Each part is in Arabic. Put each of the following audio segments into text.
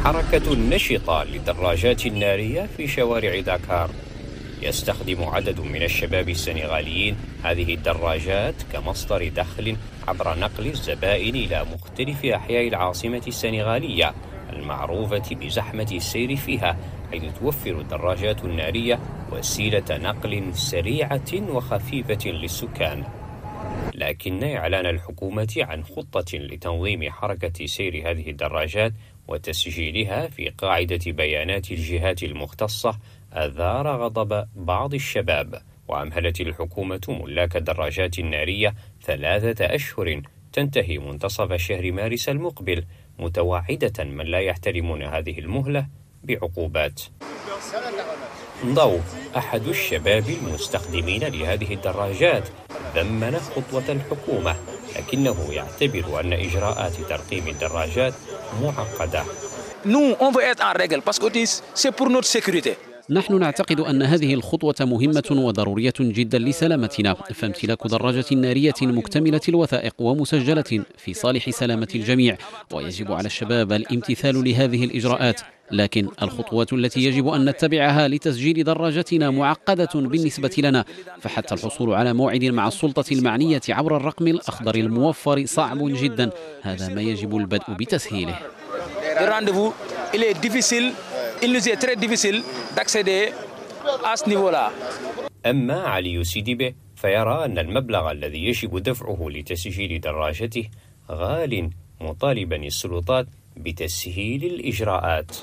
حركة نشطة للدراجات النارية في شوارع داكار. يستخدم عدد من الشباب السنغاليين هذه الدراجات كمصدر دخل عبر نقل الزبائن إلى مختلف أحياء العاصمة السنغالية المعروفة بزحمة السير فيها، حيث توفر الدراجات النارية وسيلة نقل سريعة وخفيفة للسكان. لكن إعلان الحكومة عن خطة لتنظيم حركة سير هذه الدراجات وتسجيلها في قاعدة بيانات الجهات المختصة أثار غضب بعض الشباب، وأمهلت الحكومة ملاك الدراجات النارية 3 أشهر تنتهي منتصف شهر مارس المقبل، متوعدة من لا يحترمون هذه المهلة بعقوبات. ضو أحد الشباب المستخدمين لهذه الدراجات ذمن خطوة الحكومة، لكنه يعتبر أن إجراءات ترقيم الدراجات معقدة. نحن نعتقد أن هذه الخطوة مهمة وضرورية جدا لسلامتنا، فامتلاك دراجة نارية مكتملة الوثائق ومسجلة في صالح سلامة الجميع، ويجب على الشباب الامتثال لهذه الإجراءات. لكن الخطوات التي يجب أن نتبعها لتسجيل دراجتنا معقدة بالنسبة لنا، فحتى الحصول على موعد مع السلطة المعنية عبر الرقم الأخضر الموفر صعب جدا. هذا ما يجب البدء بتسهيله. أما علي سيديبي فيرى أن المبلغ الذي يجب دفعه لتسجيل دراجته غال، مطالبا السلطات بتسهيل الإجراءات.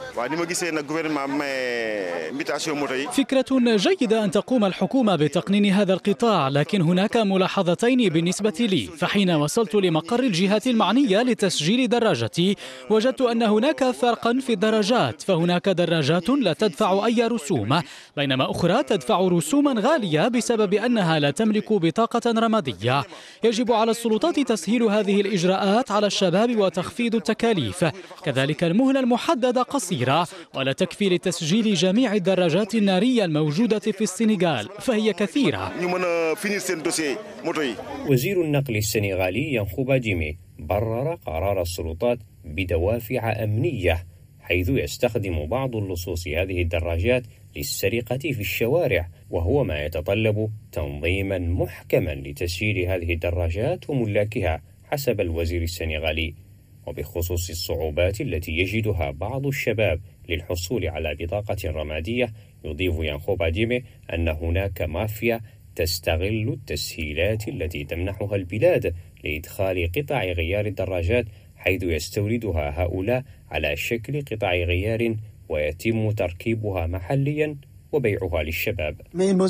فكرة جيدة أن تقوم الحكومة بتقنين هذا القطاع، لكن هناك ملاحظتين بالنسبة لي. فحين وصلت لمقر الجهات المعنية لتسجيل دراجتي وجدت أن هناك فرقا في الدراجات، فهناك دراجات لا تدفع أي رسوم، بينما أخرى تدفع رسوما غالية بسبب أنها لا تملك بطاقة رمادية. يجب على السلطات تسهيل هذه الإجراءات على الشباب وتخفيض التكاليف. كذلك المهلة المحددة قصيرة ولا تكفي لتسجيل جميع الدراجات النارية الموجودة في السنغال، فهي كثيرة. وزير النقل السنغالي ينخوبا ديمي برر قرار السلطات بدوافع أمنية، حيث يستخدم بعض اللصوص هذه الدراجات للسرقة في الشوارع، وهو ما يتطلب تنظيما محكما لتسجيل هذه الدراجات وملاكها حسب الوزير السنغالي. وبخصوص الصعوبات التي يجدها بعض الشباب للحصول على بطاقة رمادية، يضيف ينخوبا ديمي أن هناك مافيا تستغل التسهيلات التي تمنحها البلاد لإدخال قطع غيار الدراجات، حيث يستوردها هؤلاء على شكل قطع غيار ويتم تركيبها محليا وبيعها للشباب.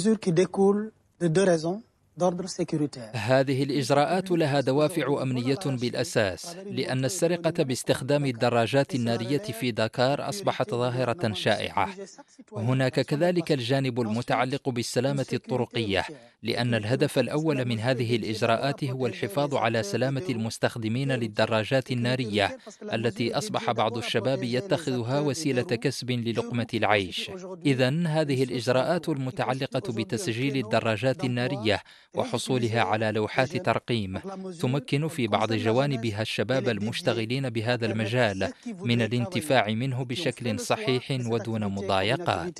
هذه الإجراءات لها دوافع أمنية بالأساس، لأن السرقة باستخدام الدراجات النارية في داكار أصبحت ظاهرة شائعة. هناك كذلك الجانب المتعلق بالسلامة الطرقية، لأن الهدف الأول من هذه الإجراءات هو الحفاظ على سلامة المستخدمين للدراجات النارية، التي أصبح بعض الشباب يتخذها وسيلة كسب للقمة العيش. إذن هذه الإجراءات المتعلقة بتسجيل الدراجات النارية وحصولها على لوحات ترقيم تمكن في بعض جوانبها الشباب المشتغلين بهذا المجال من الانتفاع منه بشكل صحيح ودون مضايقات.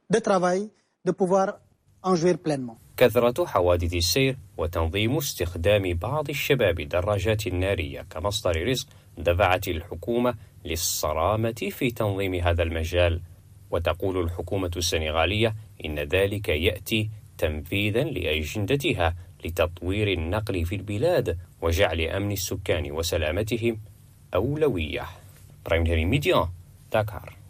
كثرة حوادث السير وتنظيم استخدام بعض الشباب الدراجات النارية كمصدر رزق دفعت الحكومة للصرامة في تنظيم هذا المجال. وتقول الحكومة السنغالية إن ذلك يأتي تنفيذا لأجندتها لتطوير النقل في البلاد وجعل أمن السكان وسلامتهم أولوية. برايم ميديا، داكار.